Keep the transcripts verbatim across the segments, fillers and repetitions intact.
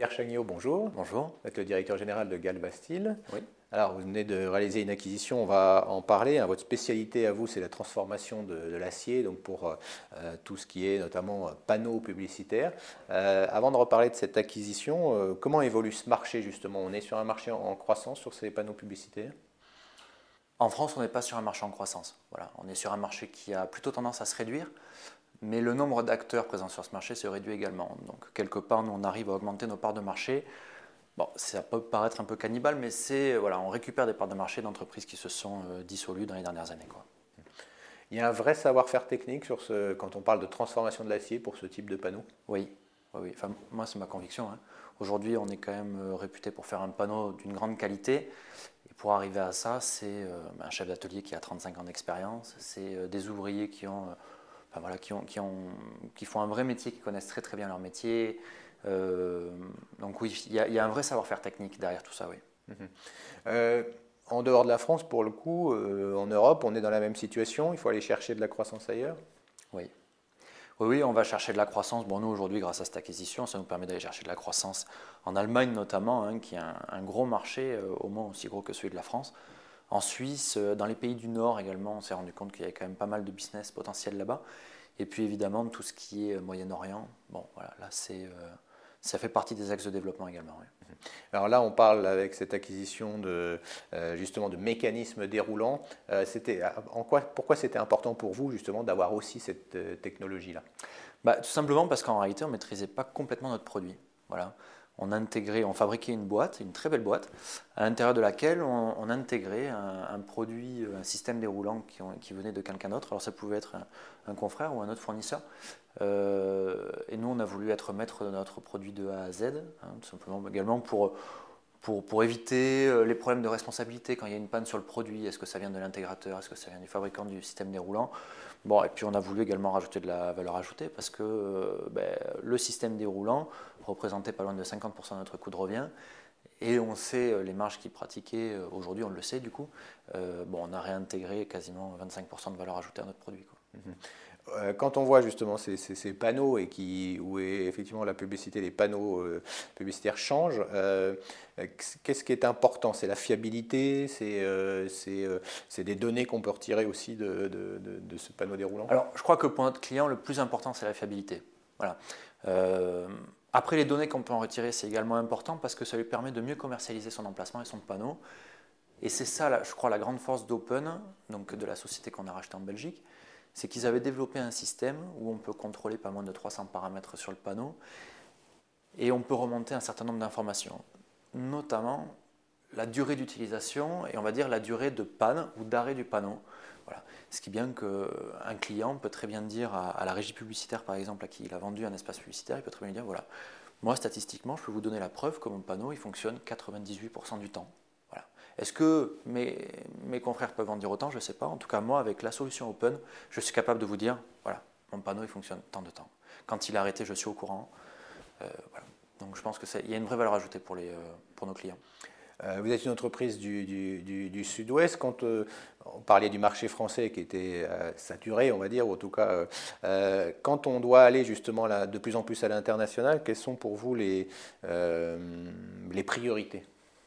Pierre Chagnaud, bonjour. Bonjour. Vous êtes le directeur général de Galvastil. Oui. Alors, vous venez de réaliser une acquisition, on va en parler. Votre spécialité à vous, c'est la transformation de, de l'acier, donc pour euh, tout ce qui est notamment euh, panneaux publicitaires. Euh, avant de reparler de cette acquisition, euh, comment évolue ce marché justement? On est sur un marché en, en croissance sur ces panneaux publicitaires? En France, on n'est pas sur un marché en croissance. Voilà. On est sur un marché qui a plutôt tendance à se réduire, mais le nombre d'acteurs présents sur ce marché se réduit également. Donc, quelque part, nous, on arrive à augmenter nos parts de marché. Bon, ça peut paraître un peu cannibale, mais c'est, voilà, on récupère des parts de marché d'entreprises qui se sont euh, dissolues dans les dernières années, quoi. Il y a un vrai savoir-faire technique sur ce, quand on parle de transformation de l'acier pour ce type de panneau? Oui, oui, oui. Enfin, moi, c'est ma conviction, hein. Aujourd'hui, on est quand même euh, réputé pour faire un panneau d'une grande qualité. Et pour arriver à ça, c'est euh, un chef d'atelier qui a trente-cinq ans d'expérience, c'est euh, des ouvriers qui ont, euh, enfin, voilà, qui, ont, qui, ont, qui font un vrai métier, qui connaissent très très bien leur métier. Euh, donc oui, il y, a, il y a un vrai savoir-faire technique derrière tout ça, oui. Mhm. Euh, en dehors de la France, pour le coup, euh, en Europe, on est dans la même situation. Il faut aller chercher de la croissance ailleurs. Oui. Oui, oui, on va chercher de la croissance. Bon, nous, aujourd'hui, grâce à cette acquisition, ça nous permet d'aller chercher de la croissance en Allemagne notamment, hein, qui est un, un gros marché, euh, au moins aussi gros que celui de la France. En Suisse, euh, dans les pays du Nord également, on s'est rendu compte qu'il y avait quand même pas mal de business potentiel là-bas. Et puis évidemment, tout ce qui est euh, Moyen-Orient, bon, voilà, là, c'est, euh, ça fait partie des axes de développement également, oui. Alors là, on parle avec cette acquisition de, euh, justement de mécanismes déroulants. Euh, c'était, en quoi, pourquoi c'était important pour vous justement d'avoir aussi cette euh, technologie-là? Bah, tout simplement parce qu'en réalité, on ne maîtrisait pas complètement notre produit. Voilà. On intégrait, on fabriquait une boîte, une très belle boîte, à l'intérieur de laquelle on, on intégrait un, un produit, un système déroulant qui, qui venait de quelqu'un d'autre. Alors ça pouvait être un, un confrère ou un autre fournisseur. Euh, et nous, on a voulu être maître de notre produit de A à Z, hein, tout simplement également pour, pour, pour éviter les problèmes de responsabilité quand il y a une panne sur le produit. Est-ce que ça vient de l'intégrateur? Est-ce que ça vient du fabricant du système déroulant? Bon, et puis on a voulu également rajouter de la valeur ajoutée parce que euh, ben, le système déroulant représentait pas loin de cinquante pour cent de notre coût de revient. Et on sait les marges qu'ils pratiquaient, aujourd'hui on le sait du coup, euh, bon, on a réintégré quasiment vingt-cinq pour cent de valeur ajoutée à notre produit, quoi. Mmh. Quand on voit justement ces, ces, ces panneaux et qui, où effectivement la publicité, les panneaux euh, publicitaires changent, euh, qu'est-ce qui est important? C'est la fiabilité, c'est euh, euh, des données qu'on peut retirer aussi de, de, de, de ce panneau déroulant? Alors je crois que pour notre client, le plus important c'est la fiabilité. Voilà. Euh, après les données qu'on peut en retirer, c'est également important parce que ça lui permet de mieux commercialiser son emplacement et son panneau. Et c'est ça, là, je crois, la grande force d'Open, donc de la société qu'on a rachetée en Belgique, c'est qu'ils avaient développé un système où on peut contrôler pas moins de trois cents paramètres sur le panneau et on peut remonter un certain nombre d'informations, notamment la durée d'utilisation et on va dire la durée de panne ou d'arrêt du panneau. Voilà. Ce qui est bien qu'un client peut très bien dire à, à la régie publicitaire, par exemple, à qui il a vendu un espace publicitaire, il peut très bien dire, voilà, moi statistiquement, je peux vous donner la preuve que mon panneau il fonctionne quatre-vingt-dix-huit pour cent du temps. Voilà. Est-ce que mes, mes confrères peuvent en dire autant? Je ne sais pas. En tout cas, moi, avec la solution Open, je suis capable de vous dire, voilà, mon panneau il fonctionne tant de temps. Quand il est arrêté, je suis au courant. Euh, voilà. Donc je pense qu'il y a une vraie valeur ajoutée pour, les, euh, pour nos clients. Euh, vous êtes une entreprise du, du, du, du sud-ouest. Quand euh, on parlait du marché français qui était euh, saturé, on va dire, ou en tout cas, euh, quand on doit aller justement là, de plus en plus à l'international, quelles sont pour vous les, euh, les priorités?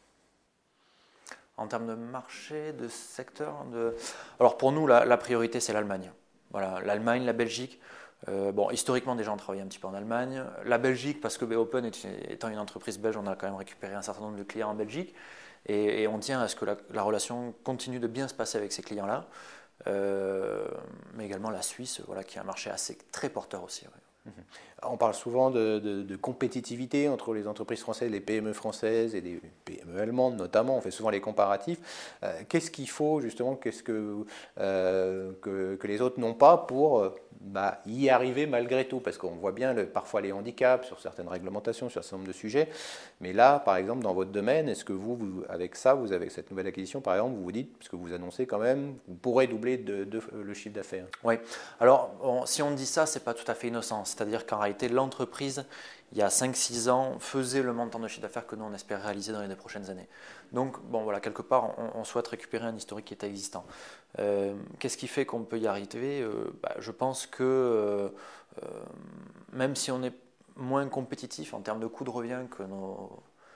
En termes de marché, de secteur de... Alors pour nous, la, la priorité, c'est l'Allemagne. Voilà, l'Allemagne, la Belgique. Euh, bon, historiquement, déjà, on travaille un petit peu en Allemagne. La Belgique, parce que B Open est, étant une entreprise belge, on a quand même récupéré un certain nombre de clients en Belgique. Et, et on tient à ce que la, la relation continue de bien se passer avec ces clients-là. Euh, mais également la Suisse, voilà, qui est un marché assez très porteur aussi. Ouais. On parle souvent de, de, de compétitivité entre les entreprises françaises, les P M E françaises et les P M E allemandes notamment. On fait souvent les comparatifs. Euh, Qu'est-ce qu'il faut justement, qu'est-ce que, euh, que, que les autres n'ont pas pour bah, y arriver malgré tout? Parce qu'on voit bien le, parfois les handicaps sur certaines réglementations, sur un certain nombre de sujets. Mais là, par exemple, dans votre domaine, est-ce que vous, vous, avec ça, vous avez cette nouvelle acquisition, par exemple, vous vous dites, parce que vous annoncez quand même, vous pourrez doubler de, de, le chiffre d'affaires? Oui. Alors, bon, si on dit ça, c'est pas tout à fait innocent. C'est-à-dire qu'en réalité, l'entreprise, il y a cinq six ans, faisait le montant de chiffre d'affaires que nous, on espère réaliser dans les deux prochaines années. Donc, bon, voilà, quelque part, on, on souhaite récupérer un historique qui est existant. Euh, Qu'est-ce qui fait qu'on peut y arriver? euh, bah, Je pense que euh, euh, même si on est moins compétitifs en termes de coût de revient que nos,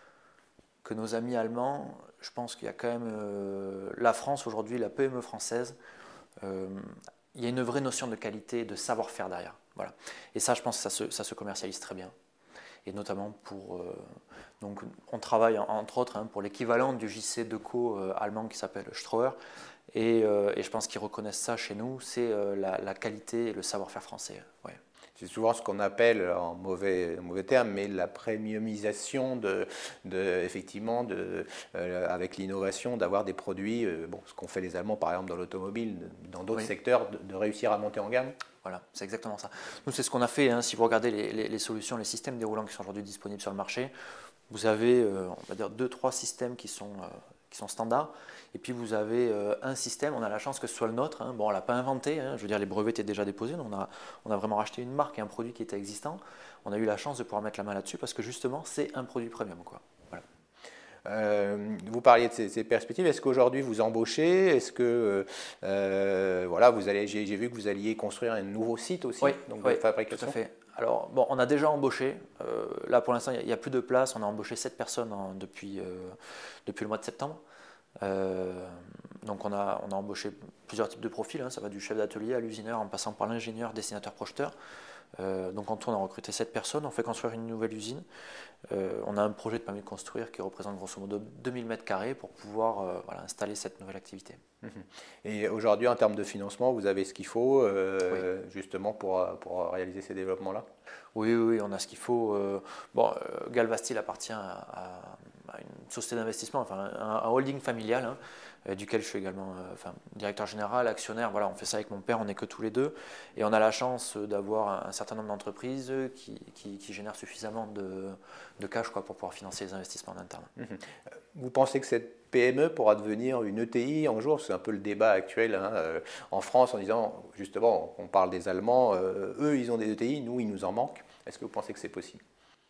que nos amis allemands. Je pense qu'il y a quand même euh, la France aujourd'hui, la P M E française, euh, il y a une vraie notion de qualité, de savoir-faire derrière. Voilà. Et ça, je pense que ça se, ça se commercialise très bien. Et notamment pour... Euh, donc on travaille entre autres hein, pour l'équivalent du J C Deco euh, allemand qui s'appelle Strauer. Et, euh, et je pense qu'ils reconnaissent ça chez nous, c'est euh, la, la qualité et le savoir-faire français. Ouais. C'est souvent ce qu'on appelle, en mauvais, en mauvais terme, mais la premiumisation de, de, effectivement, de, euh, avec l'innovation, d'avoir des produits, euh, bon, ce qu'ont fait les Allemands par exemple dans l'automobile, dans d'autres oui. secteurs, de, de réussir à monter en gamme. Voilà, c'est exactement ça. Nous, c'est ce qu'on a fait. Hein, si vous regardez les, les, les solutions, les systèmes déroulants qui sont aujourd'hui disponibles sur le marché, vous avez, euh, on va dire, deux, trois systèmes qui sont, euh, qui sont standards. Et puis vous avez euh, un système, on a la chance que ce soit le nôtre. Hein. Bon, on ne l'a pas inventé, hein. Je veux dire, les brevets étaient déjà déposés. On a, on a vraiment racheté une marque et un produit qui était existant. On a eu la chance de pouvoir mettre la main là-dessus parce que justement, c'est un produit premium, quoi. Voilà. Euh, vous parliez de ces, ces perspectives. Est-ce qu'aujourd'hui vous embauchez? Est-ce que euh, voilà, vous allez, j'ai, j'ai vu que vous alliez construire un nouveau site aussi, oui, donc oui, de fabrication. Tout à fait. Alors, bon, on a déjà embauché. Euh, là, pour l'instant, il n'y a, a plus de place. On a embauché sept personnes en, depuis, euh, depuis le mois de septembre. Euh, donc, on a, on a embauché plusieurs types de profils. Hein. Ça va du chef d'atelier à l'usineur en passant par l'ingénieur, dessinateur, projeteur. Euh, donc, en tout, on a recruté sept personnes. On fait construire une nouvelle usine. Euh, on a un projet de permis de construire qui représente grosso modo deux mille mètres carrés pour pouvoir euh, voilà, installer cette nouvelle activité. Et aujourd'hui, en termes de financement, vous avez ce qu'il faut euh, oui. justement pour, pour réaliser ces développements-là? Oui, oui, on a ce qu'il faut. Euh, bon, euh, Galvastil appartient à, à, à une société d'investissement, enfin un, un holding familial, hein, euh, duquel je suis également euh, enfin, directeur général, actionnaire. Voilà, on fait ça avec mon père, on n'est que tous les deux. Et on a la chance d'avoir un, un certain nombre d'entreprises qui, qui, qui génèrent suffisamment de, de cash quoi, pour pouvoir financer les investissements en interne. Mmh. Vous pensez que cette P M E pourra devenir une E T I un jour? C'est un peu le débat actuel hein, euh, en France en disant, justement, on parle des Allemands, euh, eux ils ont des E T I, nous il nous en manque. Est-ce que vous pensez que c'est possible?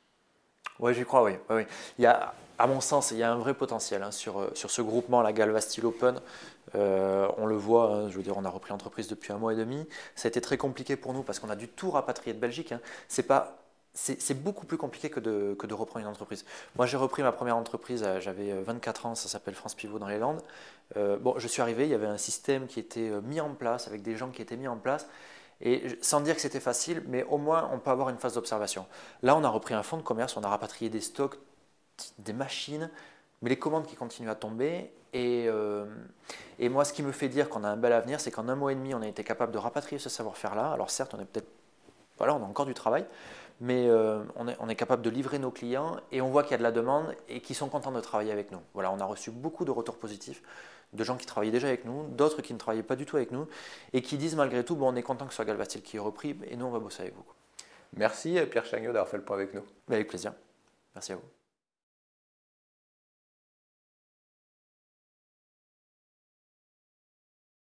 Oui, j'y crois, oui. oui, oui. Il y a, à mon sens, il y a un vrai potentiel hein, sur, sur ce groupement, la Galvastil Open. Euh, on le voit, hein, je veux dire, on a repris l'entreprise depuis un mois et demi. Ça a été très compliqué pour nous parce qu'on a dû tout rapatrier de Belgique. Hein. C'est pas... C'est beaucoup plus compliqué que de, que de reprendre une entreprise. Moi, j'ai repris ma première entreprise, j'avais vingt-quatre ans, ça s'appelle France Pivot dans les Landes. Euh, bon, je suis arrivé, il y avait un système qui était mis en place, avec des gens qui étaient mis en place. Et sans dire que c'était facile, mais au moins, on peut avoir une phase d'observation. Là, on a repris un fonds de commerce, on a rapatrié des stocks, des machines, mais les commandes qui continuent à tomber. Et, euh, et moi, ce qui me fait dire qu'on a un bel avenir, c'est qu'en un mois et demi, on a été capable de rapatrier ce savoir-faire-là. Alors certes, on est peut-être... Voilà, on a encore du travail, mais euh, on, est, on est capable de livrer nos clients et on voit qu'il y a de la demande et qu'ils sont contents de travailler avec nous. Voilà, on a reçu beaucoup de retours positifs de gens qui travaillaient déjà avec nous, d'autres qui ne travaillaient pas du tout avec nous et qui disent malgré tout, bon, on est content que ce soit Galvastil qui ait repris et nous on va bosser avec vous. Merci Pierre Chagnot d'avoir fait le point avec nous. Avec plaisir. Merci à vous.